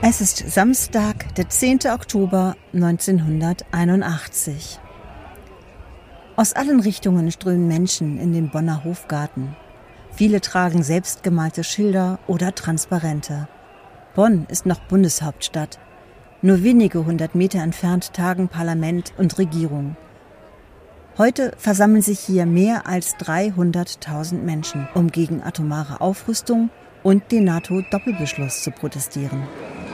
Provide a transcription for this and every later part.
Es ist Samstag, der 10. Oktober 1981. Aus allen Richtungen strömen Menschen in den Bonner Hofgarten. Viele tragen selbstgemalte Schilder oder Transparente. Bonn ist noch Bundeshauptstadt. Nur wenige hundert Meter entfernt tagen Parlament und Regierung. Heute versammeln sich hier mehr als 300.000 Menschen, um gegen atomare Aufrüstung und den NATO-Doppelbeschluss zu protestieren.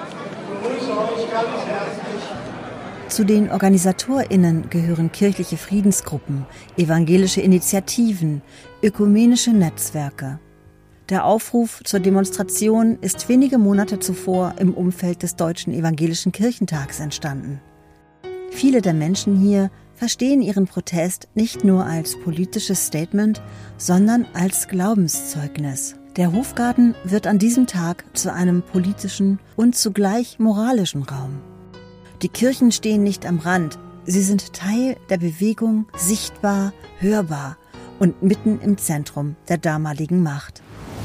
Zu den OrganisatorInnen gehören kirchliche Friedensgruppen, evangelische Initiativen, ökumenische Netzwerke. Der Aufruf zur Demonstration ist wenige Monate zuvor im Umfeld des Deutschen Evangelischen Kirchentags entstanden. Viele der Menschen hier verstehen ihren Protest nicht nur als politisches Statement, sondern als Glaubenszeugnis. Der Hofgarten wird an diesem Tag zu einem politischen und zugleich moralischen Raum. Die Kirchen stehen nicht am Rand, sie sind Teil der Bewegung, sichtbar, hörbar und mitten im Zentrum der damaligen Macht.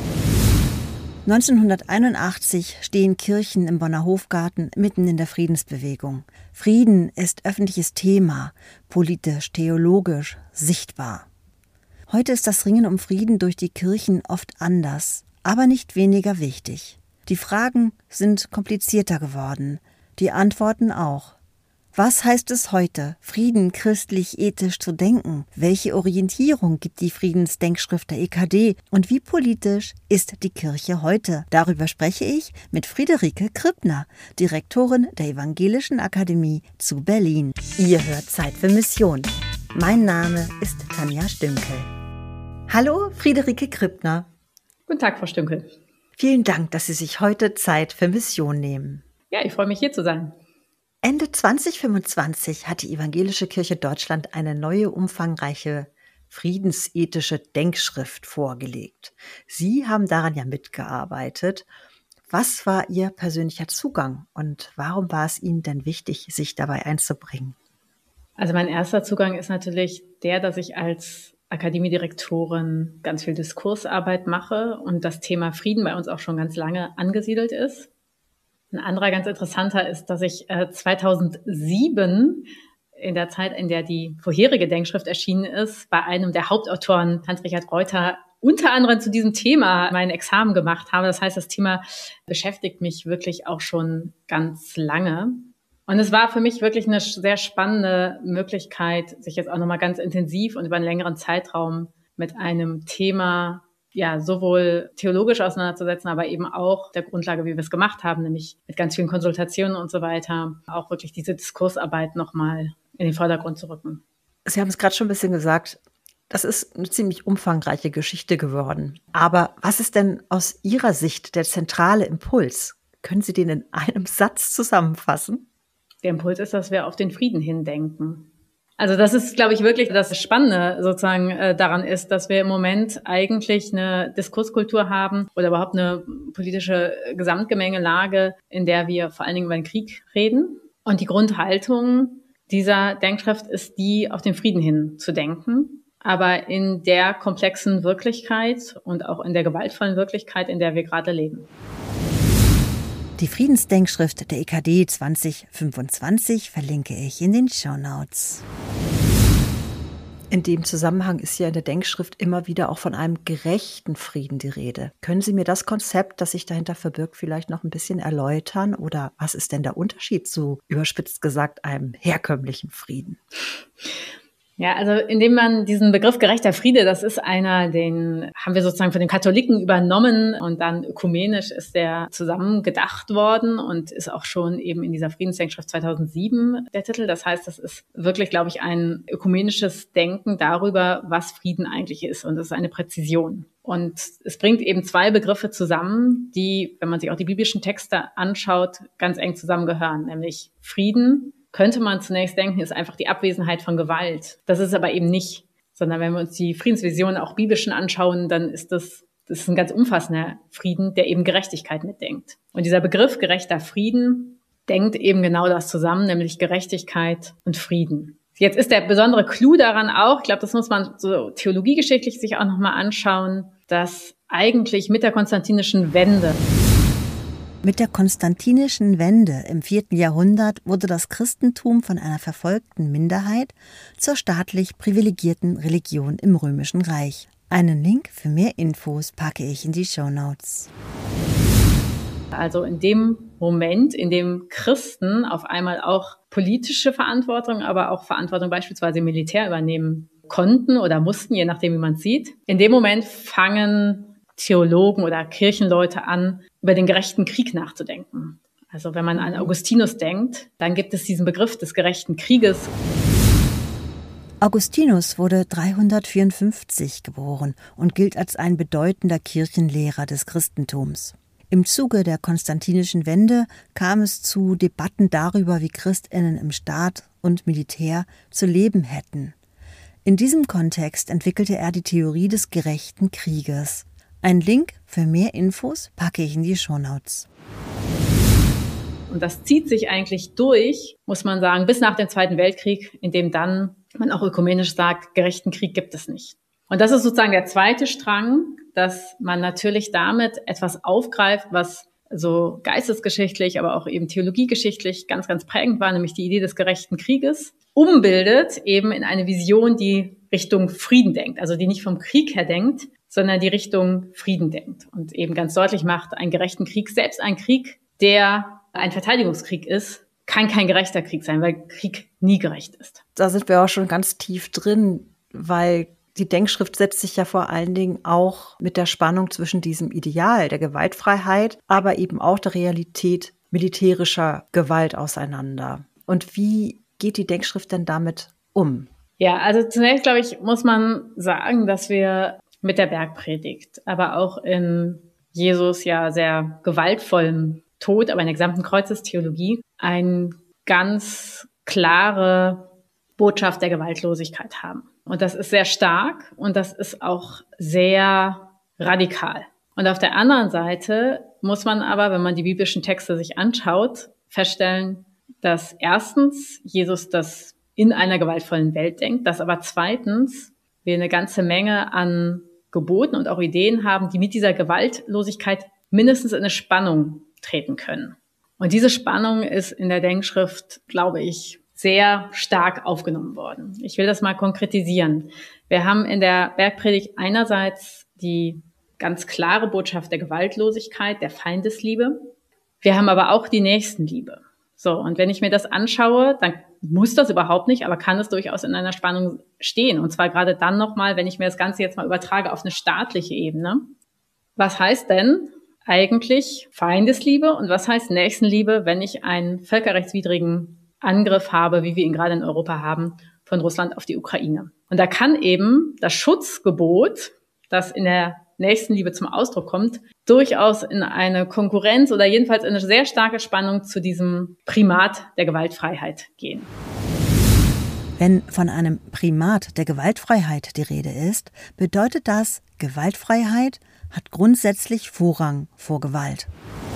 1981 stehen Kirchen im Bonner Hofgarten mitten in der Friedensbewegung. Frieden ist öffentliches Thema, politisch, theologisch, sichtbar. Heute ist das Ringen um Frieden durch die Kirchen oft anders, aber nicht weniger wichtig. Die Fragen sind komplizierter geworden, die Antworten auch. Was heißt es heute, Frieden christlich-ethisch zu denken? Welche Orientierung gibt die Friedensdenkschrift der EKD? Und wie politisch ist die Kirche heute? Darüber spreche ich mit Friederike Krippner, Direktorin der Evangelischen Akademie zu Berlin. Ihr hört Zeit für Mission. Mein Name ist Tanja Stünkel. Hallo, Friederike Krippner. Guten Tag, Frau Stünkel. Vielen Dank, dass Sie sich heute Zeit für Mission nehmen. Ja, ich freue mich, hier zu sein. Ende 2025 hat die Evangelische Kirche Deutschland eine neue, umfangreiche friedensethische Denkschrift vorgelegt. Sie haben daran ja mitgearbeitet. Was war Ihr persönlicher Zugang und warum war es Ihnen denn wichtig, sich dabei einzubringen? Also mein erster Zugang ist natürlich der, dass ich als Akademiedirektorin ganz viel Diskursarbeit mache und das Thema Frieden bei uns auch schon ganz lange angesiedelt ist. Ein anderer ganz interessanter ist, dass ich 2007, in der Zeit, in der die vorherige Denkschrift erschienen ist, bei einem der Hauptautoren, Hans-Richard Reuter, unter anderem zu diesem Thema mein Examen gemacht habe. Das heißt, das Thema beschäftigt mich wirklich auch schon ganz lange. Und es war für mich wirklich eine sehr spannende Möglichkeit, sich jetzt auch nochmal ganz intensiv und über einen längeren Zeitraum mit einem Thema sowohl theologisch auseinanderzusetzen, aber eben auch der Grundlage, wie wir es gemacht haben, nämlich mit ganz vielen Konsultationen und so weiter, auch wirklich diese Diskursarbeit nochmal in den Vordergrund zu rücken. Sie haben es gerade schon ein bisschen gesagt, das ist eine ziemlich umfangreiche Geschichte geworden. Aber was ist denn aus Ihrer Sicht der zentrale Impuls? Können Sie den in einem Satz zusammenfassen? Der Impuls ist, dass wir auf den Frieden hindenken. Also das ist, glaube ich, wirklich das Spannende sozusagen daran ist, dass wir im Moment eigentlich eine Diskurskultur haben oder überhaupt eine politische Gesamtgemengelage, in der wir vor allen Dingen über den Krieg reden. Und die Grundhaltung dieser Denkschrift ist die, auf den Frieden hin zu denken. Aber in der komplexen Wirklichkeit und auch in der gewaltvollen Wirklichkeit, in der wir gerade leben. Die Friedensdenkschrift der EKD 2025 verlinke ich in den Shownotes. In dem Zusammenhang ist ja in der Denkschrift immer wieder auch von einem gerechten Frieden die Rede. Können Sie mir das Konzept, das sich dahinter verbirgt, vielleicht noch ein bisschen erläutern? Oder was ist denn der Unterschied zu, überspitzt gesagt, einem herkömmlichen Frieden? Ja, also indem man diesen Begriff gerechter Friede, das ist einer, den haben wir sozusagen von den Katholiken übernommen und dann ökumenisch ist der zusammen gedacht worden und ist auch schon eben in dieser Friedensdenkschrift 2007 der Titel. Das heißt, das ist wirklich, glaube ich, ein ökumenisches Denken darüber, was Frieden eigentlich ist und das ist eine Präzision. Und es bringt eben zwei Begriffe zusammen, die, wenn man sich auch die biblischen Texte anschaut, ganz eng zusammengehören, nämlich Frieden. Könnte man zunächst denken, ist einfach die Abwesenheit von Gewalt. Das ist aber eben nicht, sondern wenn wir uns die Friedensvisionen auch biblischen anschauen, dann ist das ist ein ganz umfassender Frieden, der eben Gerechtigkeit mitdenkt. Und dieser Begriff gerechter Frieden denkt eben genau das zusammen, nämlich Gerechtigkeit und Frieden. Jetzt ist der besondere Clou daran auch, ich glaube, das muss man so theologiegeschichtlich sich auch nochmal anschauen, dass eigentlich mit der konstantinischen Wende Mit der konstantinischen Wende im 4. Jahrhundert wurde das Christentum von einer verfolgten Minderheit zur staatlich privilegierten Religion im Römischen Reich. Einen Link für mehr Infos packe ich in die Shownotes. Also in dem Moment, in dem Christen auf einmal auch politische Verantwortung, aber auch Verantwortung beispielsweise im Militär übernehmen konnten oder mussten, je nachdem, wie man es sieht. In dem Moment fangen Theologen oder Kirchenleute an, über den gerechten Krieg nachzudenken. Also wenn man an Augustinus denkt, dann gibt es diesen Begriff des gerechten Krieges. Augustinus wurde 354 geboren und gilt als ein bedeutender Kirchenlehrer des Christentums. Im Zuge der konstantinischen Wende kam es zu Debatten darüber, wie Christinnen im Staat und Militär zu leben hätten. In diesem Kontext entwickelte er die Theorie des gerechten Krieges. Ein Link für mehr Infos packe ich in die Shownotes. Und das zieht sich eigentlich durch, muss man sagen, bis nach dem Zweiten Weltkrieg, in dem dann man auch ökumenisch sagt, gerechten Krieg gibt es nicht. Und das ist sozusagen der zweite Strang, dass man natürlich damit etwas aufgreift, was so geistesgeschichtlich, aber auch eben theologiegeschichtlich ganz, ganz prägend war, nämlich die Idee des gerechten Krieges, umbildet eben in eine Vision, die Richtung Frieden denkt, also die nicht vom Krieg her denkt, sondern die Richtung Frieden denkt und eben ganz deutlich macht, einen gerechten Krieg, selbst ein Krieg, der ein Verteidigungskrieg ist, kann kein gerechter Krieg sein, weil Krieg nie gerecht ist. Da sind wir auch schon ganz tief drin, weil die Denkschrift setzt sich ja vor allen Dingen auch mit der Spannung zwischen diesem Ideal der Gewaltfreiheit, aber eben auch der Realität militärischer Gewalt auseinander. Und wie geht die Denkschrift denn damit um? Ja, also zunächst, glaube ich, muss man sagen, dass wir mit der Bergpredigt, aber auch in Jesus ja sehr gewaltvollem Tod, aber in der gesamten Kreuzestheologie, eine ganz klare Botschaft der Gewaltlosigkeit haben. Und das ist sehr stark und das ist auch sehr radikal. Und auf der anderen Seite muss man aber, wenn man die biblischen Texte sich anschaut, feststellen, dass erstens Jesus das in einer gewaltvollen Welt denkt, dass aber zweitens wir eine ganze Menge an Geboten und auch Ideen haben, die mit dieser Gewaltlosigkeit mindestens in eine Spannung treten können. Und diese Spannung ist in der Denkschrift, glaube ich, sehr stark aufgenommen worden. Ich will das mal konkretisieren. Wir haben in der Bergpredigt einerseits die ganz klare Botschaft der Gewaltlosigkeit, der Feindesliebe. Wir haben aber auch die Nächstenliebe. So, und wenn ich mir das anschaue, dann muss das überhaupt nicht, aber kann es durchaus in einer Spannung stehen. Und zwar gerade dann nochmal, wenn ich mir das Ganze jetzt mal übertrage auf eine staatliche Ebene. Was heißt denn eigentlich Feindesliebe und was heißt Nächstenliebe, wenn ich einen völkerrechtswidrigen Angriff habe, wie wir ihn gerade in Europa haben, von Russland auf die Ukraine? Und da kann eben das Schutzgebot, das in der Nächstenliebe zum Ausdruck kommt, durchaus in eine Konkurrenz oder jedenfalls in eine sehr starke Spannung zu diesem Primat der Gewaltfreiheit gehen. Wenn von einem Primat der Gewaltfreiheit die Rede ist, bedeutet das, Gewaltfreiheit hat grundsätzlich Vorrang vor Gewalt.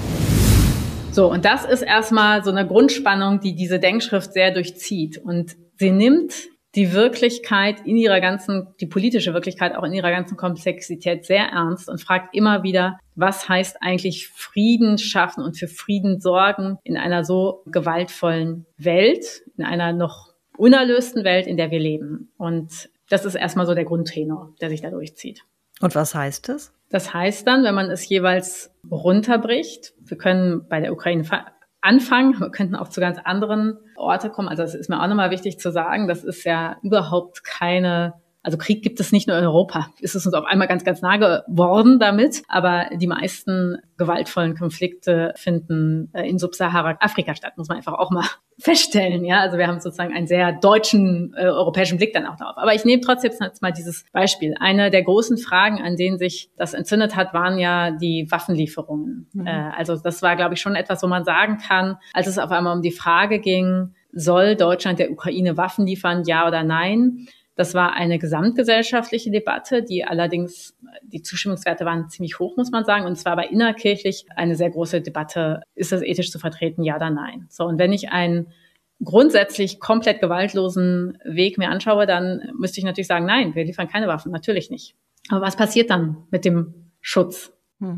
So, und das ist erstmal so eine Grundspannung, die diese Denkschrift sehr durchzieht. Und sie nimmt die Wirklichkeit in ihrer ganzen, die politische Wirklichkeit auch in ihrer ganzen Komplexität sehr ernst und fragt immer wieder, was heißt eigentlich Frieden schaffen und für Frieden sorgen in einer so gewaltvollen Welt, in einer noch unerlösten Welt, in der wir leben. Und das ist erstmal so der Grundtenor, der sich da durchzieht. Und was heißt das? Das heißt dann, wenn man es jeweils runterbricht, wir können bei der Ukraine anfangen, wir könnten auch zu ganz anderen Orten kommen. Also das ist mir auch nochmal wichtig zu sagen, das ist ja überhaupt keine, also Krieg gibt es nicht nur in Europa. Es ist uns auf einmal ganz, ganz nah geworden damit, aber die meisten gewaltvollen Konflikte finden in Subsahara-Afrika statt, muss man einfach auch mal feststellen. Ja, also wir haben sozusagen einen sehr deutschen, europäischen Blick dann auch darauf. Aber ich nehme trotzdem jetzt mal dieses Beispiel. Eine der großen Fragen, an denen sich das entzündet hat, waren ja die Waffenlieferungen. Also das war, glaube ich, schon etwas, wo man sagen kann, als es auf einmal um die Frage ging, soll Deutschland der Ukraine Waffen liefern, ja oder nein? Das war eine gesamtgesellschaftliche Debatte, die allerdings, die Zustimmungswerte waren ziemlich hoch, muss man sagen. Und es war aber innerkirchlich eine sehr große Debatte, ist das ethisch zu vertreten, ja oder nein? So, und wenn ich einen grundsätzlich komplett gewaltlosen Weg mir anschaue, dann müsste ich natürlich sagen, nein, wir liefern keine Waffen, natürlich nicht. Aber was passiert dann mit dem Schutz?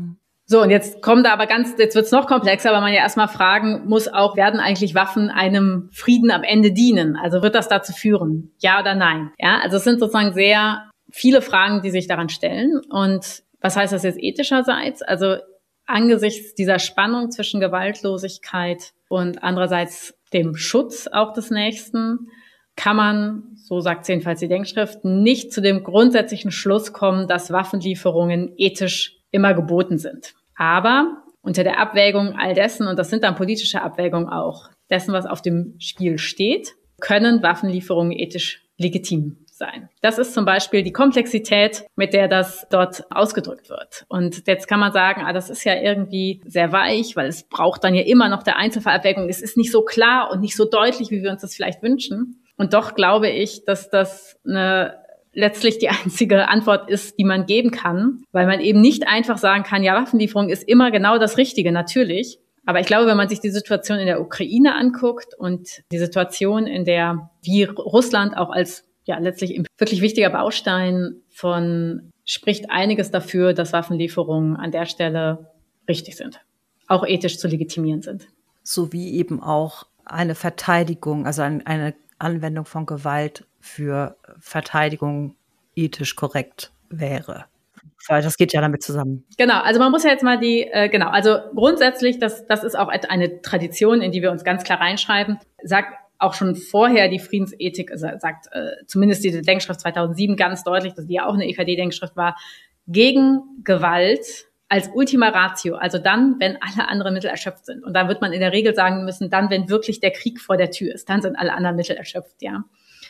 So, und jetzt jetzt wird's noch komplexer, weil man ja erstmal fragen muss auch, werden eigentlich Waffen einem Frieden am Ende dienen? Also wird das dazu führen? Ja oder nein? Ja, also es sind sozusagen sehr viele Fragen, die sich daran stellen. Und was heißt das jetzt ethischerseits? Also angesichts dieser Spannung zwischen Gewaltlosigkeit und andererseits dem Schutz auch des Nächsten, kann man, so sagt es jedenfalls die Denkschrift, nicht zu dem grundsätzlichen Schluss kommen, dass Waffenlieferungen ethisch immer geboten sind. Aber unter der Abwägung all dessen, und das sind dann politische Abwägungen auch, dessen, was auf dem Spiel steht, können Waffenlieferungen ethisch legitim sein. Das ist zum Beispiel die Komplexität, mit der das dort ausgedrückt wird. Und jetzt kann man sagen, das ist ja irgendwie sehr weich, weil es braucht dann ja immer noch der Einzelfallabwägung. Es ist nicht so klar und nicht so deutlich, wie wir uns das vielleicht wünschen. Und doch glaube ich, dass das letztlich die einzige Antwort ist, die man geben kann, weil man eben nicht einfach sagen kann, ja, Waffenlieferung ist immer genau das Richtige, natürlich. Aber ich glaube, wenn man sich die Situation in der Ukraine anguckt und die Situation, in der wie Russland auch als letztlich wirklich wichtiger Baustein spricht einiges dafür, dass Waffenlieferungen an der Stelle richtig sind, auch ethisch zu legitimieren sind. Sowie eben auch eine Verteidigung, also eine Anwendung von Gewalt für Verteidigung ethisch korrekt wäre. Weil das geht ja damit zusammen. Genau, also man muss ja jetzt mal also grundsätzlich, das ist auch eine Tradition, in die wir uns ganz klar reinschreiben, sagt auch schon vorher die Friedensethik, also sagt zumindest diese Denkschrift 2007 ganz deutlich, dass die ja auch eine EKD-Denkschrift war, gegen Gewalt als Ultima Ratio, also dann, wenn alle anderen Mittel erschöpft sind. Und da wird man in der Regel sagen müssen, dann, wenn wirklich der Krieg vor der Tür ist, dann sind alle anderen Mittel erschöpft, ja.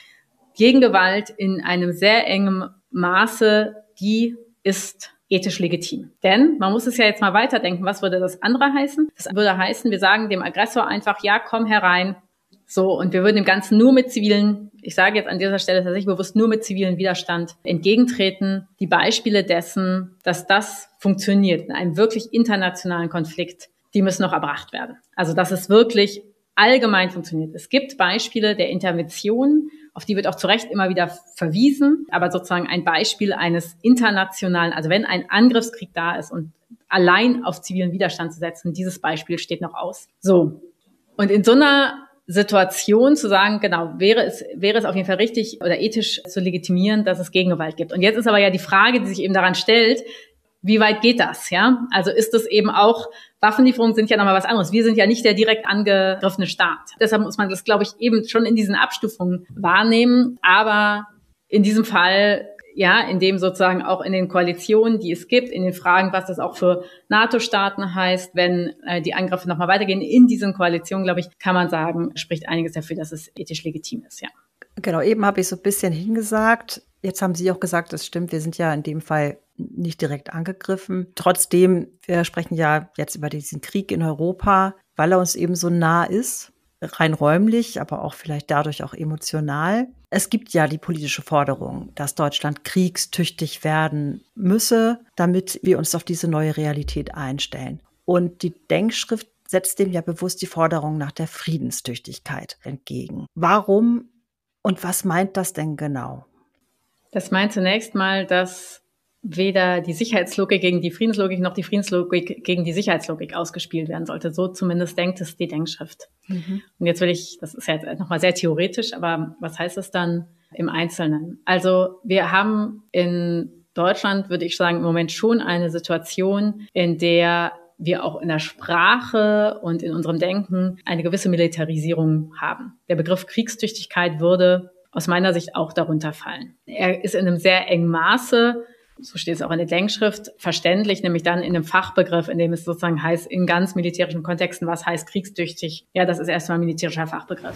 Gegengewalt in einem sehr engen Maße, die ist ethisch legitim. Denn man muss es ja jetzt mal weiterdenken, was würde das andere heißen? Das würde heißen, wir sagen dem Aggressor einfach, ja, komm herein. So, und wir würden dem Ganzen nur mit zivilen, ich sage jetzt an dieser Stelle tatsächlich bewusst nur mit zivilen Widerstand entgegentreten. Die Beispiele dessen, dass das funktioniert in einem wirklich internationalen Konflikt, die müssen noch erbracht werden. Also, dass es wirklich allgemein funktioniert. Es gibt Beispiele der Intervention, auf die wird auch zu Recht immer wieder verwiesen, aber sozusagen ein Beispiel eines internationalen, also wenn ein Angriffskrieg da ist und allein auf zivilen Widerstand zu setzen, dieses Beispiel steht noch aus. So. Und in so einer Situation zu sagen, genau, wäre es auf jeden Fall richtig oder ethisch zu legitimieren, dass es Gegengewalt gibt. Und jetzt ist aber ja die Frage, die sich eben daran stellt, wie weit geht das, ja? Also ist es eben auch, Waffenlieferungen sind ja nochmal was anderes. Wir sind ja nicht der direkt angegriffene Staat. Deshalb muss man das, glaube ich, eben schon in diesen Abstufungen wahrnehmen. Aber in diesem Fall, ja, in dem sozusagen auch in den Koalitionen, die es gibt, in den Fragen, was das auch für NATO-Staaten heißt, wenn die Angriffe nochmal weitergehen, in diesen Koalitionen, glaube ich, kann man sagen, spricht einiges dafür, dass es ethisch legitim ist, ja. Genau, eben habe ich so ein bisschen hingesagt. Jetzt haben Sie auch gesagt, das stimmt, wir sind ja in dem Fall nicht direkt angegriffen. Trotzdem, wir sprechen ja jetzt über diesen Krieg in Europa, weil er uns eben so nah ist, rein räumlich, aber auch vielleicht dadurch auch emotional. Es gibt ja die politische Forderung, dass Deutschland kriegstüchtig werden müsse, damit wir uns auf diese neue Realität einstellen. Und die Denkschrift setzt dem ja bewusst die Forderung nach der Friedenstüchtigkeit entgegen. Warum und was meint das denn genau? Das meint zunächst mal, dass weder die Sicherheitslogik gegen die Friedenslogik noch die Friedenslogik gegen die Sicherheitslogik ausgespielt werden sollte. So zumindest denkt es die Denkschrift. Mhm. Und jetzt das ist ja jetzt nochmal sehr theoretisch, aber was heißt das dann im Einzelnen? Also wir haben in Deutschland, würde ich sagen, im Moment schon eine Situation, in der wir auch in der Sprache und in unserem Denken eine gewisse Militarisierung haben. Der Begriff Kriegstüchtigkeit würde aus meiner Sicht auch darunter fallen. Er ist in einem sehr engen Maße, so steht es auch in der Denkschrift, verständlich, nämlich dann in einem Fachbegriff, in dem es sozusagen heißt, in ganz militärischen Kontexten, was heißt kriegstüchtig? Ja, das ist erstmal ein militärischer Fachbegriff.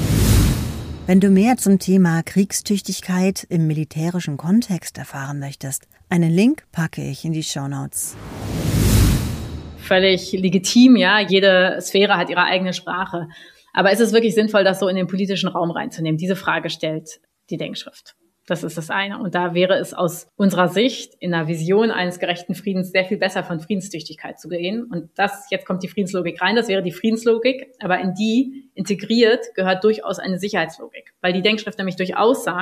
Wenn du mehr zum Thema Kriegstüchtigkeit im militärischen Kontext erfahren möchtest, einen Link packe ich in die Shownotes. Völlig legitim, ja, jede Sphäre hat ihre eigene Sprache. Aber ist es wirklich sinnvoll, das so in den politischen Raum reinzunehmen? Diese Frage stellt die Denkschrift. Das ist das eine. Und da wäre es aus unserer Sicht in einer Vision eines gerechten Friedens sehr viel besser von Friedenstüchtigkeit zu gehen. Und jetzt kommt die Friedenslogik rein, das wäre die Friedenslogik. Aber in die integriert gehört durchaus eine Sicherheitslogik. Weil die Denkschrift nämlich durchaus sagt,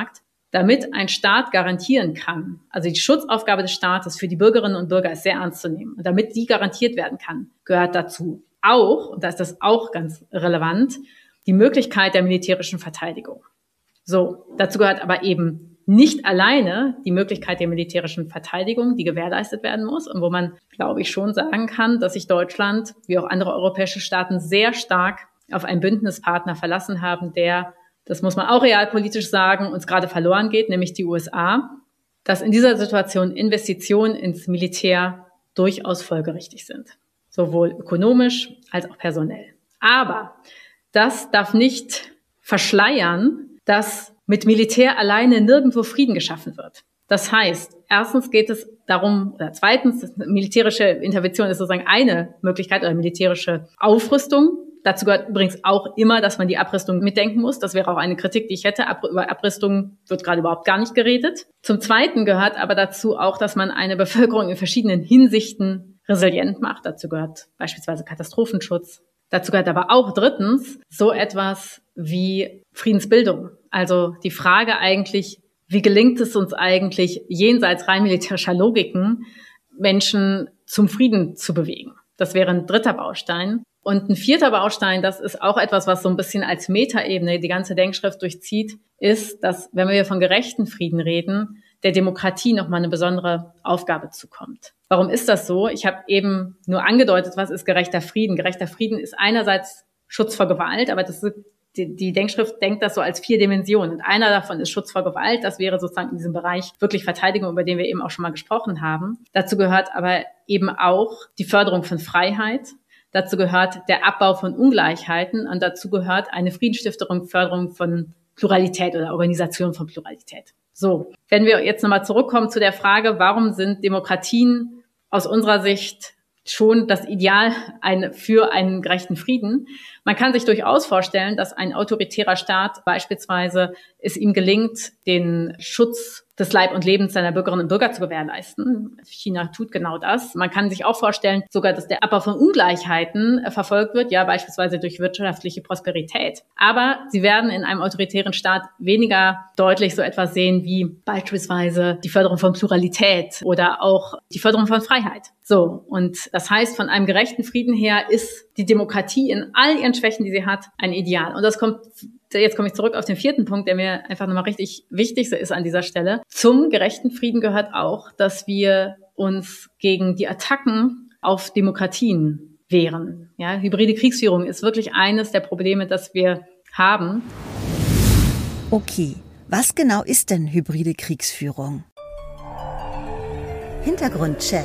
damit ein Staat garantieren kann, also die Schutzaufgabe des Staates für die Bürgerinnen und Bürger ist sehr ernst zu nehmen. Und damit die garantiert werden kann, gehört dazu auch, und da ist das auch ganz relevant, die Möglichkeit der militärischen Verteidigung. So, dazu gehört aber eben nicht alleine die Möglichkeit der militärischen Verteidigung, die gewährleistet werden muss und wo man, glaube ich, schon sagen kann, dass sich Deutschland, wie auch andere europäische Staaten, sehr stark auf einen Bündnispartner verlassen haben, der, das muss man auch realpolitisch sagen, uns gerade verloren geht, nämlich die USA, dass in dieser Situation Investitionen ins Militär durchaus folgerichtig sind, sowohl ökonomisch als auch personell. Aber das darf nicht verschleiern, dass mit Militär alleine nirgendwo Frieden geschaffen wird. Das heißt, erstens geht es darum, oder zweitens, militärische Intervention ist sozusagen eine Möglichkeit oder militärische Aufrüstung. Dazu gehört übrigens auch immer, dass man die Abrüstung mitdenken muss. Das wäre auch eine Kritik, die ich hätte. Über Abrüstung wird gerade überhaupt gar nicht geredet. Zum Zweiten gehört aber dazu auch, dass man eine Bevölkerung in verschiedenen Hinsichten resilient macht. Dazu gehört beispielsweise Katastrophenschutz. Dazu gehört aber auch drittens so etwas wie Friedensbildung. Also die Frage eigentlich, wie gelingt es uns eigentlich, jenseits rein militärischer Logiken, Menschen zum Frieden zu bewegen? Das wäre ein dritter Baustein. Und ein vierter Baustein, das ist auch etwas, was so ein bisschen als Metaebene die ganze Denkschrift durchzieht, ist, dass, wenn wir von gerechten Frieden reden, der Demokratie nochmal eine besondere Aufgabe zukommt. Warum ist das so? Ich habe eben nur angedeutet, was ist gerechter Frieden? Gerechter Frieden ist einerseits Schutz vor Gewalt, aber das ist, die Denkschrift denkt das so als 4 Dimensionen. Und einer davon ist Schutz vor Gewalt. Das wäre sozusagen in diesem Bereich wirklich Verteidigung, über den wir eben auch schon mal gesprochen haben. Dazu gehört aber eben auch die Förderung von Freiheit. Dazu gehört der Abbau von Ungleichheiten und dazu gehört eine Friedensstifterung, Förderung von Pluralität oder Organisation von Pluralität. So, wenn wir jetzt nochmal zurückkommen zu der Frage, warum sind Demokratien aus unserer Sicht schon das Ideal für einen gerechten Frieden? Man kann sich durchaus vorstellen, dass ein autoritärer Staat beispielsweise es ihm gelingt, den Schutz des Leib und Lebens seiner Bürgerinnen und Bürger zu gewährleisten. China tut genau das. Man kann sich auch vorstellen, sogar, dass der Abbau von Ungleichheiten verfolgt wird, ja beispielsweise durch wirtschaftliche Prosperität. Aber sie werden in einem autoritären Staat weniger deutlich so etwas sehen wie beispielsweise die Förderung von Pluralität oder auch die Förderung von Freiheit. So, und das heißt, von einem gerechten Frieden her ist die Demokratie in all ihren Schwächen, die sie hat, ein Ideal. Und jetzt komme ich zurück auf den 4. Punkt, der mir einfach nochmal richtig wichtig ist an dieser Stelle. Zum gerechten Frieden gehört auch, dass wir uns gegen die Attacken auf Demokratien wehren. Ja, hybride Kriegsführung ist wirklich eines der Probleme, das wir haben. Okay, was genau ist denn hybride Kriegsführung? Hintergrundcheck.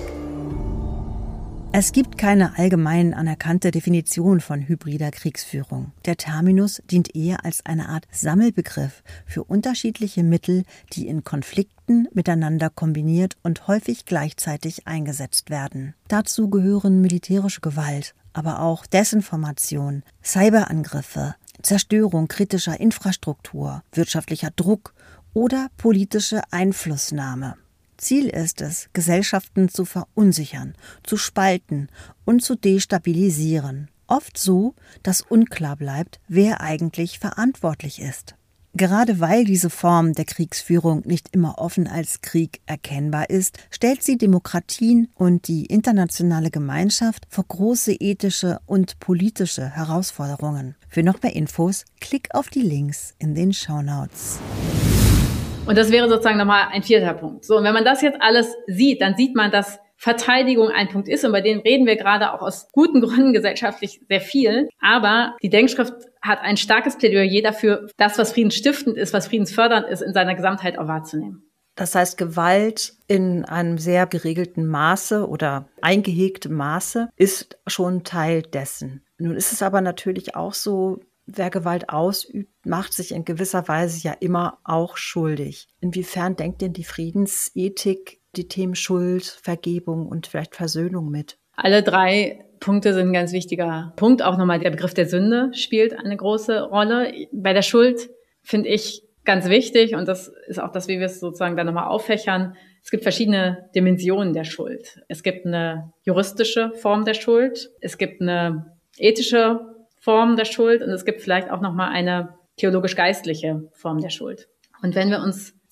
Es gibt keine allgemein anerkannte Definition von hybrider Kriegsführung. Der Terminus dient eher als eine Art Sammelbegriff für unterschiedliche Mittel, die in Konflikten miteinander kombiniert und häufig gleichzeitig eingesetzt werden. Dazu gehören militärische Gewalt, aber auch Desinformation, Cyberangriffe, Zerstörung kritischer Infrastruktur, wirtschaftlicher Druck oder politische Einflussnahme. Ziel ist es, Gesellschaften zu verunsichern, zu spalten und zu destabilisieren. Oft so, dass unklar bleibt, wer eigentlich verantwortlich ist. Gerade weil diese Form der Kriegsführung nicht immer offen als Krieg erkennbar ist, stellt sie Demokratien und die internationale Gemeinschaft vor große ethische und politische Herausforderungen. Für noch mehr Infos, klick auf die Links in den Shownotes. Und das wäre sozusagen nochmal ein 4. Punkt. So, und wenn man das jetzt alles sieht, dann sieht man, dass Verteidigung ein Punkt ist und bei dem reden wir gerade auch aus guten Gründen gesellschaftlich sehr viel. Aber die Denkschrift hat ein starkes Plädoyer dafür, das, was friedensstiftend ist, was friedensfördernd ist, in seiner Gesamtheit auch wahrzunehmen. Das heißt, Gewalt in einem sehr geregelten Maße oder eingehegtem Maße ist schon Teil dessen. Nun ist es aber natürlich auch so, wer Gewalt ausübt, macht sich in gewisser Weise ja immer auch schuldig. Inwiefern denkt denn die Friedensethik die Themen Schuld, Vergebung und vielleicht Versöhnung mit? Alle 3 Punkte sind ein ganz wichtiger Punkt. Auch nochmal der Begriff der Sünde spielt eine große Rolle. Bei der Schuld finde ich ganz wichtig, und das ist auch das, wie wir es sozusagen dann nochmal auffächern. Es gibt verschiedene Dimensionen der Schuld. Es gibt eine juristische Form der Schuld. Es gibt eine ethische Form der Schuld und es gibt vielleicht auch nochmal eine theologisch-geistliche Form der Schuld. Und wenn wir uns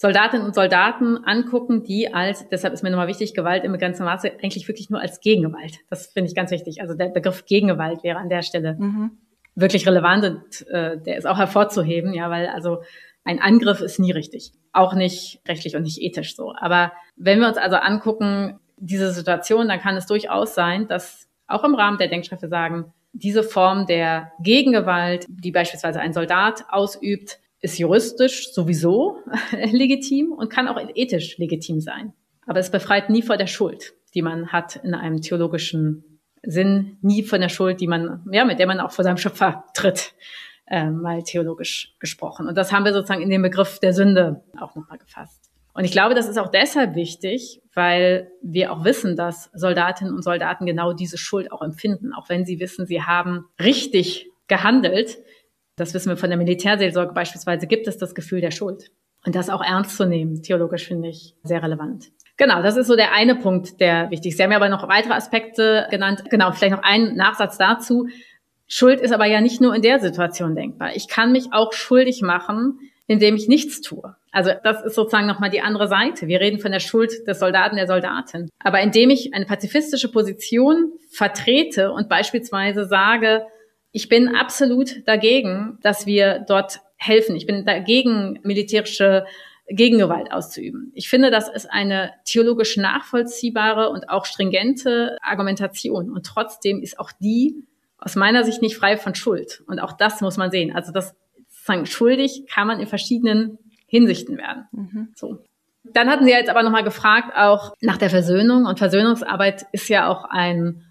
Soldatinnen und Soldaten angucken, die als, deshalb ist mir nochmal wichtig, Gewalt im begrenzten Maße eigentlich wirklich nur als Gegengewalt. Das finde ich ganz wichtig. Also der Begriff Gegengewalt wäre an der Stelle wirklich relevant und der ist auch hervorzuheben, ja, weil also ein Angriff ist nie richtig. Auch nicht rechtlich und nicht ethisch so. Aber wenn wir uns also angucken, diese Situation, dann kann es durchaus sein, dass auch im Rahmen der Denkschrift sagen, diese Form der Gegengewalt, die beispielsweise ein Soldat ausübt, ist juristisch sowieso legitim und kann auch ethisch legitim sein. Aber es befreit nie vor der Schuld, die man hat in einem theologischen Sinn, nie von der Schuld, die man, ja, mit der man auch vor seinem Schöpfer tritt, mal theologisch gesprochen. Und das haben wir sozusagen in den Begriff der Sünde auch nochmal gefasst. Und ich glaube, das ist auch deshalb wichtig, weil wir auch wissen, dass Soldatinnen und Soldaten genau diese Schuld auch empfinden, auch wenn sie wissen, sie haben richtig gehandelt. Das wissen wir von der Militärseelsorge beispielsweise, gibt es das Gefühl der Schuld. Und das auch ernst zu nehmen, theologisch finde ich sehr relevant. Genau, das ist so der eine Punkt, der wichtig ist. Sie haben ja aber noch weitere Aspekte genannt. Genau, vielleicht noch einen Nachsatz dazu. Schuld ist aber ja nicht nur in der Situation denkbar. Ich kann mich auch schuldig machen, indem ich nichts tue. Also das ist sozusagen nochmal die andere Seite. Wir reden von der Schuld des Soldaten, der Soldatin. Aber indem ich eine pazifistische Position vertrete und beispielsweise sage, ich bin absolut dagegen, dass wir dort helfen. Ich bin dagegen, militärische Gegengewalt auszuüben. Ich finde, das ist eine theologisch nachvollziehbare und auch stringente Argumentation. Und trotzdem ist auch die aus meiner Sicht nicht frei von Schuld. Und auch das muss man sehen. Also das sozusagen schuldig kann man in verschiedenen Hinsichten werden. So. Dann hatten Sie jetzt aber nochmal gefragt, auch nach der Versöhnung. Und Versöhnungsarbeit ist ja auch ein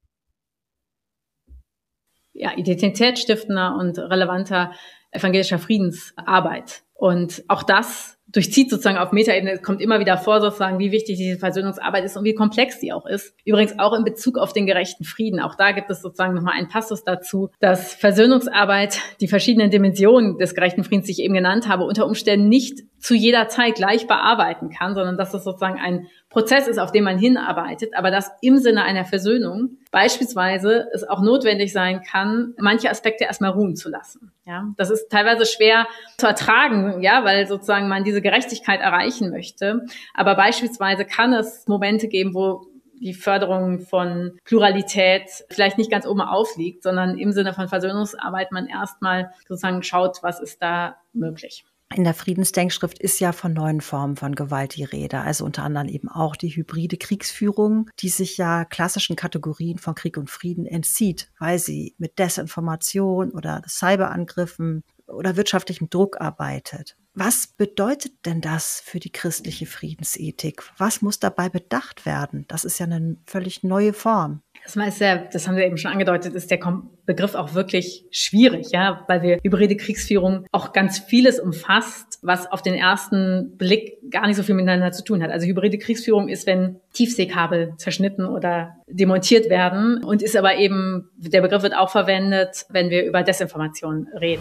identitätsstiftender und relevanter evangelischer Friedensarbeit. Und auch das durchzieht sozusagen auf Metaebene, es kommt immer wieder vor, sozusagen, wie wichtig diese Versöhnungsarbeit ist und wie komplex die auch ist. Übrigens auch in Bezug auf den gerechten Frieden. Auch da gibt es sozusagen nochmal einen Passus dazu, dass Versöhnungsarbeit die verschiedenen Dimensionen des gerechten Friedens, die ich eben genannt habe, unter Umständen nicht zu jeder Zeit gleich bearbeiten kann, sondern dass das sozusagen ein Prozess ist, auf den man hinarbeitet, aber dass im Sinne einer Versöhnung beispielsweise es auch notwendig sein kann, manche Aspekte erstmal ruhen zu lassen. Ja, das ist teilweise schwer zu ertragen, ja, weil sozusagen man diese Gerechtigkeit erreichen möchte. Aber beispielsweise kann es Momente geben, wo die Förderung von Pluralität vielleicht nicht ganz oben aufliegt, sondern im Sinne von Versöhnungsarbeit man erstmal sozusagen schaut, was ist da möglich. In der Friedensdenkschrift ist ja von neuen Formen von Gewalt die Rede, also unter anderem eben auch die hybride Kriegsführung, die sich ja klassischen Kategorien von Krieg und Frieden entzieht, weil sie mit Desinformation oder Cyberangriffen oder wirtschaftlichem Druck arbeitet. Was bedeutet denn das für die christliche Friedensethik? Was muss dabei bedacht werden? Das ist ja eine völlig neue Form. Das haben Sie eben schon angedeutet, ist der Begriff auch wirklich schwierig, ja, weil wir hybride Kriegsführung auch ganz vieles umfasst, was auf den ersten Blick gar nicht so viel miteinander zu tun hat. Also hybride Kriegsführung ist, wenn Tiefseekabel zerschnitten oder demontiert werden und ist aber eben, der Begriff wird auch verwendet, wenn wir über Desinformation reden.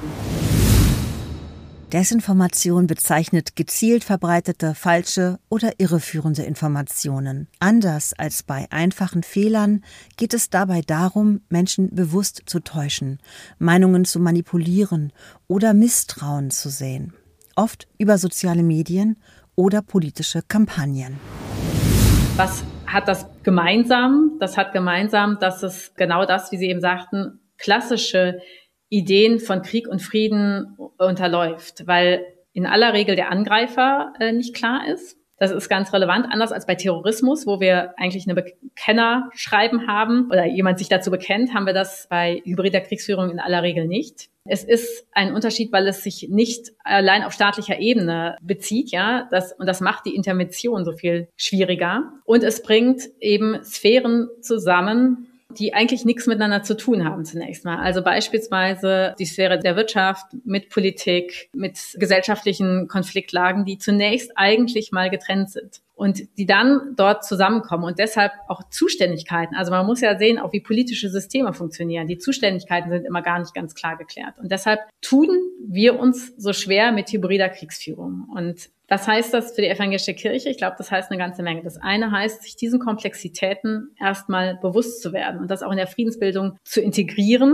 Desinformation bezeichnet gezielt verbreitete, falsche oder irreführende Informationen. Anders als bei einfachen Fehlern geht es dabei darum, Menschen bewusst zu täuschen, Meinungen zu manipulieren oder Misstrauen zu säen. Oft über soziale Medien oder politische Kampagnen. Was hat das gemeinsam? Das hat gemeinsam, dass es genau das, wie Sie eben sagten, klassische Ideen von Krieg und Frieden unterläuft, weil in aller Regel der Angreifer nicht klar ist. Das ist ganz relevant, anders als bei Terrorismus, wo wir eigentlich eine Bekennerschreiben haben oder jemand sich dazu bekennt, haben wir das bei hybrider Kriegsführung in aller Regel nicht. Es ist ein Unterschied, weil es sich nicht allein auf staatlicher Ebene bezieht, ja, und das macht die Intervention so viel schwieriger. Und es bringt eben Sphären zusammen, die eigentlich nichts miteinander zu tun haben zunächst mal. Also beispielsweise die Sphäre der Wirtschaft mit Politik, mit gesellschaftlichen Konfliktlagen, die zunächst eigentlich mal getrennt sind und die dann dort zusammenkommen und deshalb auch Zuständigkeiten. Also man muss ja sehen, auch wie politische Systeme funktionieren. Die Zuständigkeiten sind immer gar nicht ganz klar geklärt. Und deshalb tun wir uns so schwer mit hybrider Kriegsführung. Und was heißt das für die evangelische Kirche? Ich glaube, das heißt eine ganze Menge. Das eine heißt, sich diesen Komplexitäten erstmal bewusst zu werden und das auch in der Friedensbildung zu integrieren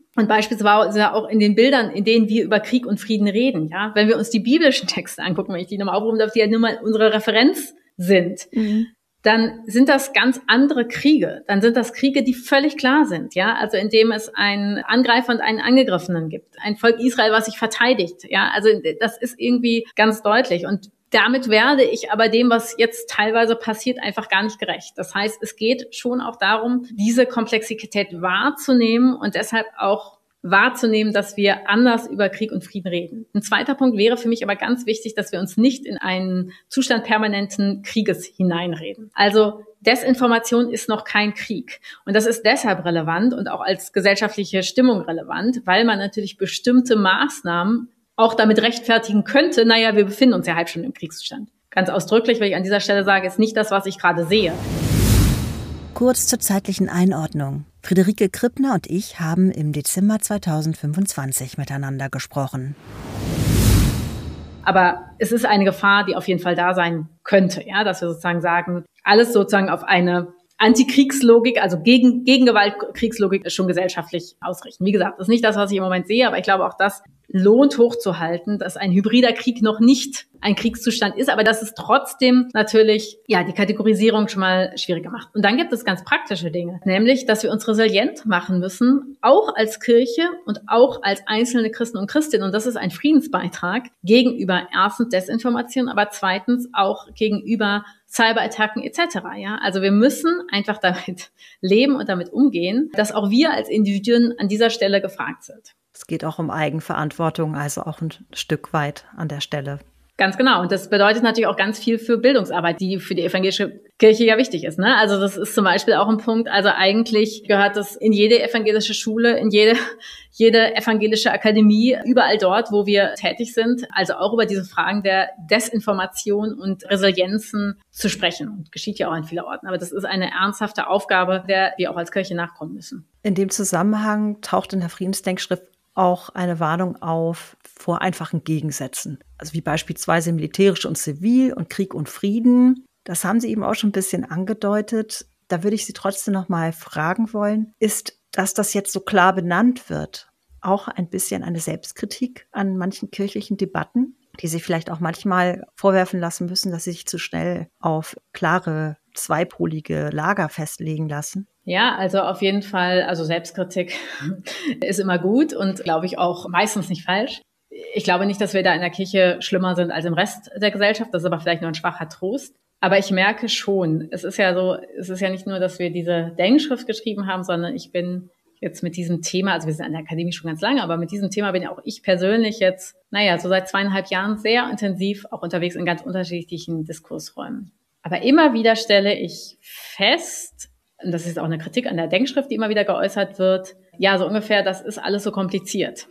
Und beispielsweise auch in den Bildern, in denen wir über Krieg und Frieden reden. Ja, wenn wir uns die biblischen Texte angucken, wenn ich die nochmal aufrufen darf, die ja nur mal unsere Referenz sind, dann sind das ganz andere Kriege. Dann sind das Kriege, die völlig klar sind. Ja, also in dem es einen Angreifer und einen Angegriffenen gibt, ein Volk Israel, was sich verteidigt. Ja, also das ist irgendwie ganz deutlich. Und damit werde ich aber dem, was jetzt teilweise passiert, einfach gar nicht gerecht. Das heißt, es geht schon auch darum, diese Komplexität wahrzunehmen und deshalb auch wahrzunehmen, dass wir anders über Krieg und Frieden reden. Ein zweiter Punkt wäre für mich aber ganz wichtig, dass wir uns nicht in einen Zustand permanenten Krieges hineinreden. Also Desinformation ist noch kein Krieg. Und das ist deshalb relevant und auch als gesellschaftliche Stimmung relevant, weil man natürlich bestimmte Maßnahmen auch damit rechtfertigen könnte, naja, wir befinden uns ja halb schon im Kriegszustand. Ganz ausdrücklich, weil ich an dieser Stelle sage, ist nicht das, was ich gerade sehe. Kurz zur zeitlichen Einordnung. Friederike Krippner und ich haben im Dezember 2025 miteinander gesprochen. Aber es ist eine Gefahr, die auf jeden Fall da sein könnte, ja, dass wir sozusagen sagen, alles sozusagen auf eine Antikriegslogik, also gegen Gewaltkriegslogik ist schon gesellschaftlich ausrichten. Wie gesagt, das ist nicht das, was ich im Moment sehe, aber ich glaube auch das lohnt hochzuhalten, dass ein hybrider Krieg noch nicht ein Kriegszustand ist, aber dass es trotzdem natürlich, ja, die Kategorisierung schon mal schwieriger macht. Und dann gibt es ganz praktische Dinge, nämlich, dass wir uns resilient machen müssen, auch als Kirche und auch als einzelne Christen und Christinnen. Und das ist ein Friedensbeitrag gegenüber erstens Desinformation, aber zweitens auch gegenüber Cyberattacken etc. Ja, also wir müssen einfach damit leben und damit umgehen, dass auch wir als Individuen an dieser Stelle gefragt sind. Es geht auch um Eigenverantwortung, also auch ein Stück weit an der Stelle. Ganz genau. Und das bedeutet natürlich auch ganz viel für Bildungsarbeit, die für die evangelische Kirche ja wichtig ist, ne? Also das ist zum Beispiel auch ein Punkt. Also eigentlich gehört das in jede evangelische Schule, in jede evangelische Akademie, überall dort, wo wir tätig sind. Also auch über diese Fragen der Desinformation und Resilienzen zu sprechen. Und geschieht ja auch an vielen Orten. Aber das ist eine ernsthafte Aufgabe, der wir auch als Kirche nachkommen müssen. In dem Zusammenhang taucht in der Friedensdenkschrift auch eine Warnung auf vor einfachen Gegensätzen. Also wie beispielsweise militärisch und zivil und Krieg und Frieden. Das haben Sie eben auch schon ein bisschen angedeutet. Da würde ich Sie trotzdem noch mal fragen wollen, ist, dass das jetzt so klar benannt wird, auch ein bisschen eine Selbstkritik an manchen kirchlichen Debatten, die Sie vielleicht auch manchmal vorwerfen lassen müssen, dass sie sich zu schnell auf klare, zweipolige Lager festlegen lassen? Ja, also auf jeden Fall, also Selbstkritik ist immer gut und glaube ich auch meistens nicht falsch. Ich glaube nicht, dass wir da in der Kirche schlimmer sind als im Rest der Gesellschaft. Das ist aber vielleicht nur ein schwacher Trost. Aber ich merke schon, es ist ja so, es ist ja nicht nur, dass wir diese Denkschrift geschrieben haben, sondern ich bin jetzt mit diesem Thema, also wir sind an der Akademie schon ganz lange, aber mit diesem Thema bin auch ich persönlich jetzt, so seit 2,5 Jahren sehr intensiv auch unterwegs in ganz unterschiedlichen Diskursräumen. Aber immer wieder stelle ich fest, und das ist auch eine Kritik an der Denkschrift, die immer wieder geäußert wird, ja, so ungefähr, das ist alles so kompliziert.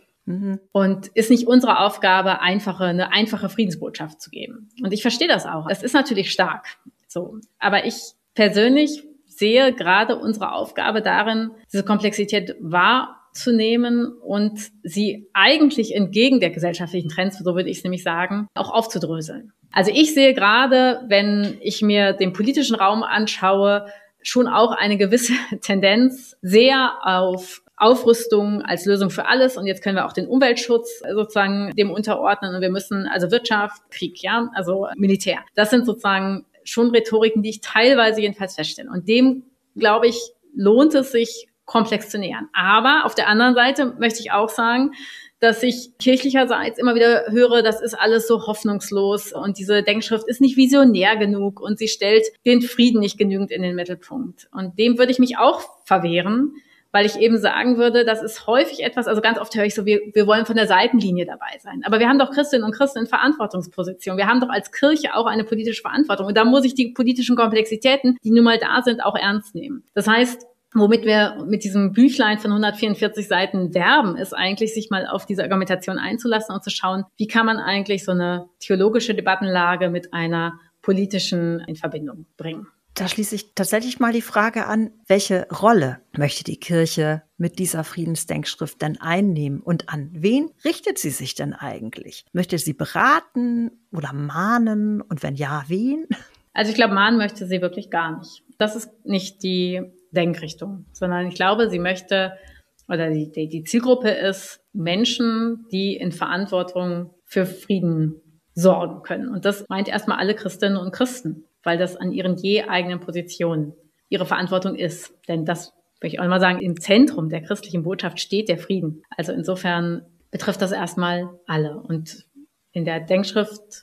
Und ist nicht unsere Aufgabe, eine einfache Friedensbotschaft zu geben. Und ich verstehe das auch. Das ist natürlich stark. So. Aber ich persönlich sehe gerade unsere Aufgabe darin, diese Komplexität wahrzunehmen und sie eigentlich entgegen der gesellschaftlichen Trends, so würde ich es nämlich sagen, auch aufzudröseln. Also ich sehe gerade, wenn ich mir den politischen Raum anschaue, schon auch eine gewisse Tendenz sehr auf Aufrüstung als Lösung für alles. Und jetzt können wir auch den Umweltschutz sozusagen dem unterordnen. Und wir müssen, also Wirtschaft, Krieg, ja, also Militär. Das sind sozusagen schon Rhetoriken, die ich teilweise jedenfalls feststelle. Und dem, glaube ich, lohnt es sich, komplex zu nähern. Aber auf der anderen Seite möchte ich auch sagen, dass ich kirchlicherseits immer wieder höre, das ist alles so hoffnungslos und diese Denkschrift ist nicht visionär genug und sie stellt den Frieden nicht genügend in den Mittelpunkt. Und dem würde ich mich auch verwehren, weil ich eben sagen würde, das ist häufig etwas, also ganz oft höre ich so, wir wollen von der Seitenlinie dabei sein. Aber wir haben doch Christinnen und Christen in Verantwortungsposition. Wir haben doch als Kirche auch eine politische Verantwortung. Und da muss ich die politischen Komplexitäten, die nun mal da sind, auch ernst nehmen. Das heißt, womit wir mit diesem Büchlein von 144 Seiten werben, ist eigentlich, sich mal auf diese Argumentation einzulassen und zu schauen, wie kann man eigentlich so eine theologische Debattenlage mit einer politischen in Verbindung bringen. Da schließe ich tatsächlich mal die Frage an, welche Rolle möchte die Kirche mit dieser Friedensdenkschrift denn einnehmen und an wen richtet sie sich denn eigentlich? Möchte sie beraten oder mahnen und wenn ja, wen? Also ich glaube, mahnen möchte sie wirklich gar nicht. Das ist nicht die Denkrichtung, sondern ich glaube, sie möchte oder die Zielgruppe ist Menschen, die in Verantwortung für Frieden sorgen können. Und das meint erstmal alle Christinnen und Christen, weil das an ihren je eigenen Positionen ihre Verantwortung ist. Denn das würde ich auch mal sagen, im Zentrum der christlichen Botschaft steht der Frieden. Also insofern betrifft das erstmal alle. Und in der Denkschrift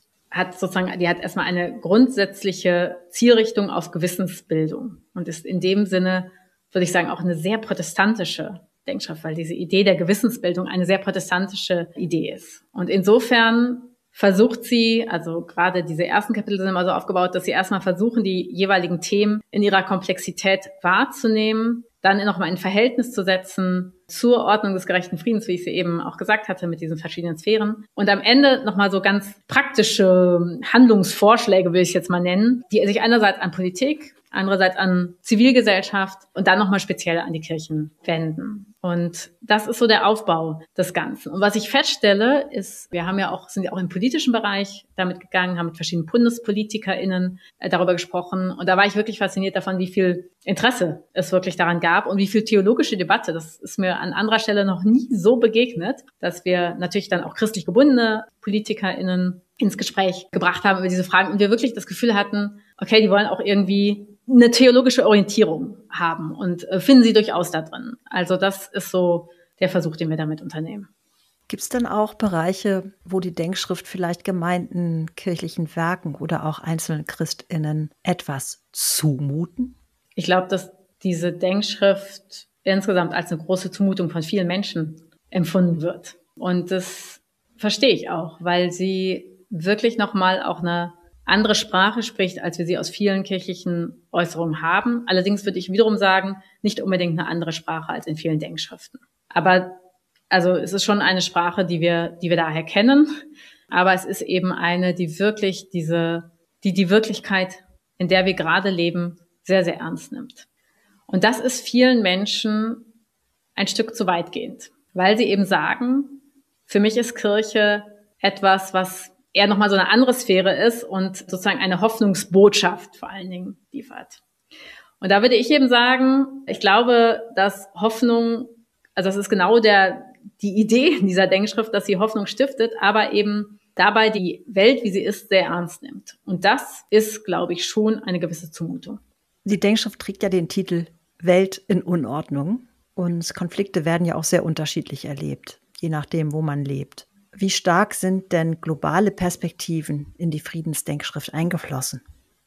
die hat erstmal eine grundsätzliche Zielrichtung auf Gewissensbildung und ist in dem Sinne, würde ich sagen, auch eine sehr protestantische Denkschrift, weil diese Idee der Gewissensbildung eine sehr protestantische Idee ist. Und insofern versucht sie, also gerade diese ersten Kapitel sind immer so aufgebaut, dass sie erstmal versuchen, die jeweiligen Themen in ihrer Komplexität wahrzunehmen, dann nochmal in Verhältnis zu setzen zur Ordnung des gerechten Friedens, wie ich sie eben auch gesagt hatte, mit diesen verschiedenen Sphären. Und am Ende nochmal so ganz praktische Handlungsvorschläge, will ich jetzt mal nennen, die sich einerseits an Politik, andererseits an Zivilgesellschaft und dann nochmal speziell an die Kirchen wenden. Und das ist so der Aufbau des Ganzen. Und was ich feststelle, ist, sind ja auch im politischen Bereich damit gegangen, haben mit verschiedenen BundespolitikerInnen darüber gesprochen. Und da war ich wirklich fasziniert davon, wie viel Interesse es wirklich daran gab und wie viel theologische Debatte. Das ist mir an anderer Stelle noch nie so begegnet, dass wir natürlich dann auch christlich gebundene PolitikerInnen ins Gespräch gebracht haben über diese Fragen und wir wirklich das Gefühl hatten, okay, die wollen auch irgendwie eine theologische Orientierung haben und finden sie durchaus da drin. Also das ist so der Versuch, den wir damit unternehmen. Gibt es denn auch Bereiche, wo die Denkschrift vielleicht gemeinten kirchlichen Werken oder auch einzelnen ChristInnen etwas zumuten? Ich glaube, dass diese Denkschrift insgesamt als eine große Zumutung von vielen Menschen empfunden wird. Und das verstehe ich auch, weil sie wirklich nochmal auch eine andere Sprache spricht, als wir sie aus vielen kirchlichen Äußerungen haben. Allerdings würde ich wiederum sagen, nicht unbedingt eine andere Sprache als in vielen Denkschriften. Aber also es ist schon eine Sprache, die wir daher kennen. Aber es ist eben eine, die wirklich die Wirklichkeit, in der wir gerade leben, sehr, sehr ernst nimmt. Und das ist vielen Menschen ein Stück zu weitgehend, weil sie eben sagen, für mich ist Kirche etwas, was eher nochmal so eine andere Sphäre ist und sozusagen eine Hoffnungsbotschaft vor allen Dingen liefert. Und da würde ich eben sagen, ich glaube, dass Hoffnung, also das ist genau die Idee dieser Denkschrift, dass sie Hoffnung stiftet, aber eben dabei die Welt, wie sie ist, sehr ernst nimmt. Und das ist, glaube ich, schon eine gewisse Zumutung. Die Denkschrift trägt ja den Titel Welt in Unordnung und Konflikte werden ja auch sehr unterschiedlich erlebt, je nachdem, wo man lebt. Wie stark sind denn globale Perspektiven in die Friedensdenkschrift eingeflossen?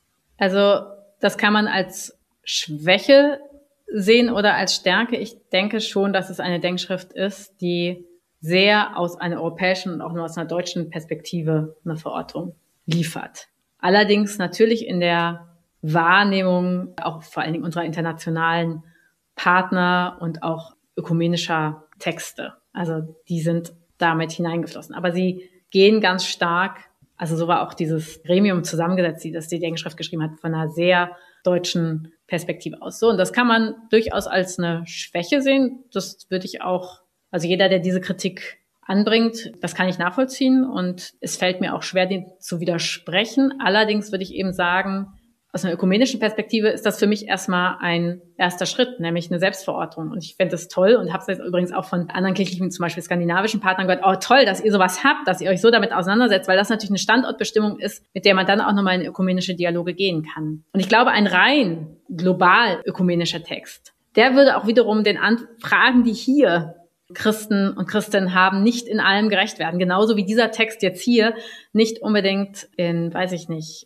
Also das kann man als Schwäche sehen oder als Stärke. Ich denke schon, dass es eine Denkschrift ist, die sehr aus einer europäischen und auch nur aus einer deutschen Perspektive eine Verortung liefert. Allerdings natürlich in der Wahrnehmung auch vor allen Dingen unserer internationalen Partner und auch ökumenischer Texte. Also die sind damit hineingeflossen. Aber sie gehen ganz stark, also so war auch dieses Gremium zusammengesetzt, das die Denkschrift geschrieben hat, von einer sehr deutschen Perspektive aus. So, und das kann man durchaus als eine Schwäche sehen. Das würde ich auch, also jeder, der diese Kritik anbringt, das kann ich nachvollziehen und es fällt mir auch schwer, dem zu widersprechen. Allerdings würde ich eben sagen, aus einer ökumenischen Perspektive ist das für mich erstmal ein erster Schritt, nämlich eine Selbstverortung. Und ich finde das toll und habe es jetzt übrigens auch von anderen kirchlichen, zum Beispiel skandinavischen Partnern gehört, oh toll, dass ihr sowas habt, dass ihr euch so damit auseinandersetzt, weil das natürlich eine Standortbestimmung ist, mit der man dann auch nochmal in ökumenische Dialoge gehen kann. Und ich glaube, ein rein global ökumenischer Text, der würde auch wiederum den Fragen, die hier Christen und Christinnen haben, nicht in allem gerecht werden. Genauso wie dieser Text jetzt hier nicht unbedingt in, weiß ich nicht,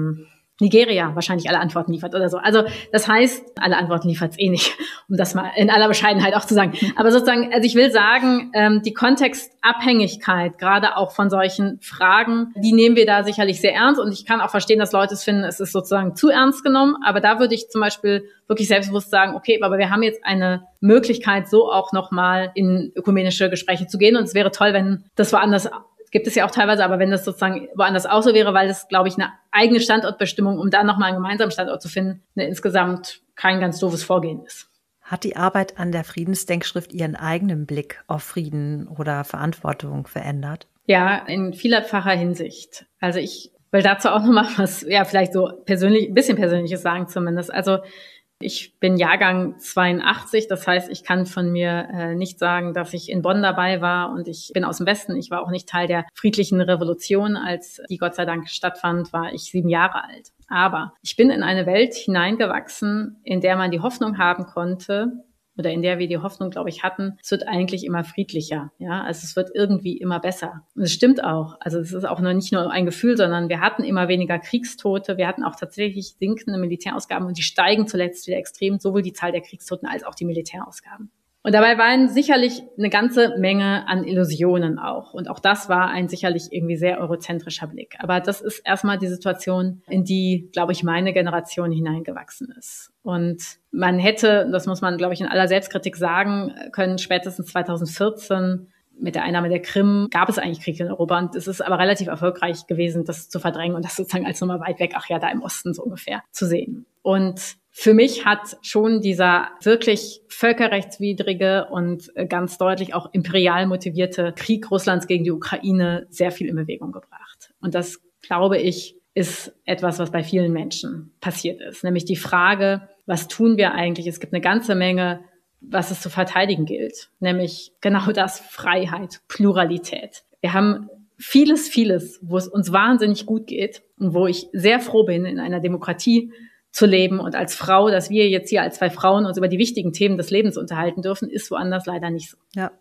Nigeria wahrscheinlich alle Antworten liefert oder so. Also das heißt, alle Antworten liefert es eh nicht, um das mal in aller Bescheidenheit auch zu sagen. Aber sozusagen, also ich will sagen, die Kontextabhängigkeit, gerade auch von solchen Fragen, die nehmen wir da sicherlich sehr ernst. Und ich kann auch verstehen, dass Leute es finden, es ist sozusagen zu ernst genommen. Aber da würde ich zum Beispiel wirklich selbstbewusst sagen, okay, aber wir haben jetzt eine Möglichkeit, so auch nochmal in ökumenische Gespräche zu gehen. Und es wäre toll, wenn das woanders gibt es ja auch teilweise, aber wenn das sozusagen woanders auch so wäre, weil das, glaube ich, eine eigene Standortbestimmung, um dann nochmal einen gemeinsamen Standort zu finden, insgesamt kein ganz doofes Vorgehen ist. Hat die Arbeit an der Friedensdenkschrift Ihren eigenen Blick auf Frieden oder Verantwortung verändert? Ja, in vielerfacher Hinsicht. Also ich will dazu auch nochmal was, ja, vielleicht so persönlich, ein bisschen Persönliches sagen zumindest. Also Ich bin Jahrgang 82, das heißt, ich kann von mir nicht sagen, dass ich in Bonn dabei war und ich bin aus dem Westen. Ich war auch nicht Teil der friedlichen Revolution. Als die Gott sei Dank stattfand, war ich 7 Jahre alt. Aber ich bin in eine Welt hineingewachsen, in der man die Hoffnung haben konnte, oder in der wir die Hoffnung, glaube ich, hatten, es wird eigentlich immer friedlicher. Ja, also es wird irgendwie immer besser. Und es stimmt auch. Also es ist auch nicht nur ein Gefühl, sondern wir hatten immer weniger Kriegstote. Wir hatten auch tatsächlich sinkende Militärausgaben und die steigen zuletzt wieder extrem, sowohl die Zahl der Kriegstoten als auch die Militärausgaben. Und dabei waren sicherlich eine ganze Menge an Illusionen auch. Und auch das war ein sicherlich irgendwie sehr eurozentrischer Blick. Aber das ist erstmal die Situation, in die, glaube ich, meine Generation hineingewachsen ist. Und man hätte, das muss man, glaube ich, in aller Selbstkritik sagen können, spätestens 2014 mit der Einnahme der Krim gab es eigentlich Krieg in Europa. Und es ist aber relativ erfolgreich gewesen, das zu verdrängen und das sozusagen als Nummer weit weg, ach ja, da im Osten so ungefähr zu sehen. Und für mich hat schon dieser wirklich völkerrechtswidrige und ganz deutlich auch imperial motivierte Krieg Russlands gegen die Ukraine sehr viel in Bewegung gebracht. Und das, glaube ich, ist etwas, was bei vielen Menschen passiert ist. Nämlich die Frage, was tun wir eigentlich? Es gibt eine ganze Menge, was es zu verteidigen gilt. Nämlich genau das: Freiheit, Pluralität. Wir haben vieles, wo es uns wahnsinnig gut geht und wo ich sehr froh bin, in einer Demokratie zu leben und als Frau, dass wir jetzt hier als 2 Frauen uns über die wichtigen Themen des Lebens unterhalten dürfen, ist woanders leider nicht so. Ja.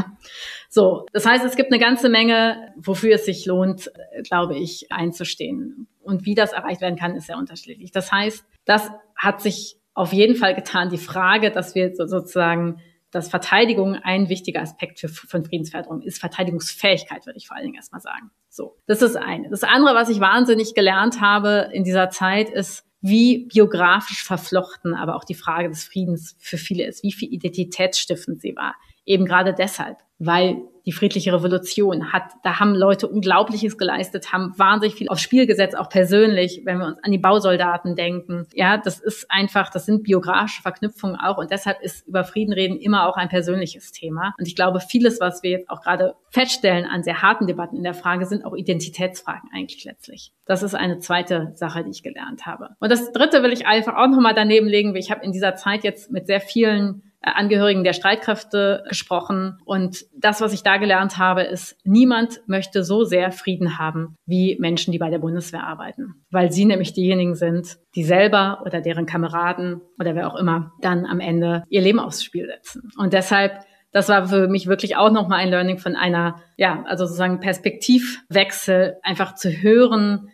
So, das heißt, es gibt eine ganze Menge, wofür es sich lohnt, glaube ich, einzustehen. Und wie das erreicht werden kann, ist sehr unterschiedlich. Das heißt, das hat sich auf jeden Fall getan. Die Frage, dass wir sozusagen, dass Verteidigung ein wichtiger Aspekt von Friedensförderung ist. Verteidigungsfähigkeit, würde ich vor allen Dingen erstmal sagen. So, das ist eine. Das andere, was ich wahnsinnig gelernt habe in dieser Zeit, ist, wie biografisch verflochten aber auch die Frage des Friedens für viele ist, wie viel identitätsstiftend sie war. Eben gerade deshalb, weil die friedliche Revolution da haben Leute Unglaubliches geleistet, haben wahnsinnig viel aufs Spiel gesetzt, auch persönlich, wenn wir uns an die Bausoldaten denken. Ja, das sind biografische Verknüpfungen auch und deshalb ist über Frieden reden immer auch ein persönliches Thema. Und ich glaube, vieles, was wir jetzt auch gerade feststellen an sehr harten Debatten in der Frage, sind auch Identitätsfragen eigentlich letztlich. Das ist eine zweite Sache, die ich gelernt habe. Und das dritte will ich einfach auch nochmal daneben legen. Ich habe in dieser Zeit jetzt mit sehr vielen Angehörigen der Streitkräfte gesprochen. Und das, was ich da gelernt habe, ist, niemand möchte so sehr Frieden haben wie Menschen, die bei der Bundeswehr arbeiten. Weil sie nämlich diejenigen sind, die selber oder deren Kameraden oder wer auch immer dann am Ende ihr Leben aufs Spiel setzen. Und deshalb, das war für mich wirklich auch nochmal ein Learning von einer, also sozusagen Perspektivwechsel, einfach zu hören,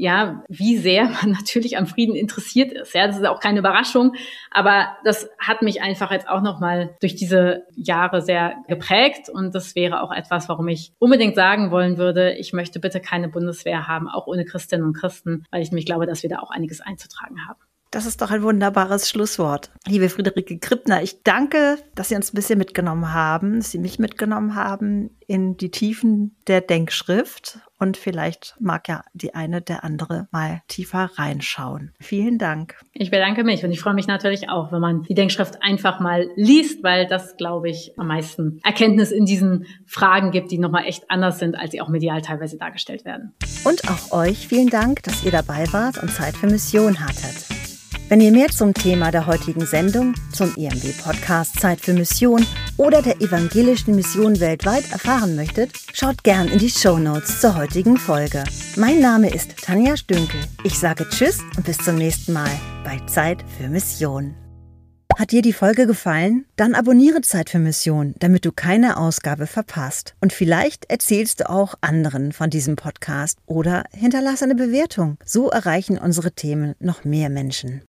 wie sehr man natürlich am Frieden interessiert ist. Ja, das ist auch keine Überraschung, aber das hat mich einfach jetzt auch nochmal durch diese Jahre sehr geprägt und das wäre auch etwas, warum ich unbedingt sagen wollen würde, ich möchte bitte keine Bundeswehr haben, auch ohne Christinnen und Christen, weil ich nämlich glaube, dass wir da auch einiges einzutragen haben. Das ist doch ein wunderbares Schlusswort. Liebe Friederike Krippner, ich danke, dass Sie uns ein bisschen mitgenommen haben, dass Sie mich mitgenommen haben in die Tiefen der Denkschrift. Und vielleicht mag ja die eine der andere mal tiefer reinschauen. Vielen Dank. Ich bedanke mich und ich freue mich natürlich auch, wenn man die Denkschrift einfach mal liest, weil das, glaube ich, am meisten Erkenntnis in diesen Fragen gibt, die nochmal echt anders sind, als sie auch medial teilweise dargestellt werden. Und auch euch vielen Dank, dass ihr dabei wart und Zeit für Mission hattet. Wenn ihr mehr zum Thema der heutigen Sendung, zum EMW-Podcast Zeit für Mission oder der evangelischen Mission weltweit erfahren möchtet, schaut gern in die Shownotes zur heutigen Folge. Mein Name ist Tanja Stünkel. Ich sage Tschüss und bis zum nächsten Mal bei Zeit für Mission. Hat dir die Folge gefallen? Dann abonniere Zeit für Mission, damit du keine Ausgabe verpasst. Und vielleicht erzählst du auch anderen von diesem Podcast oder hinterlass eine Bewertung. So erreichen unsere Themen noch mehr Menschen.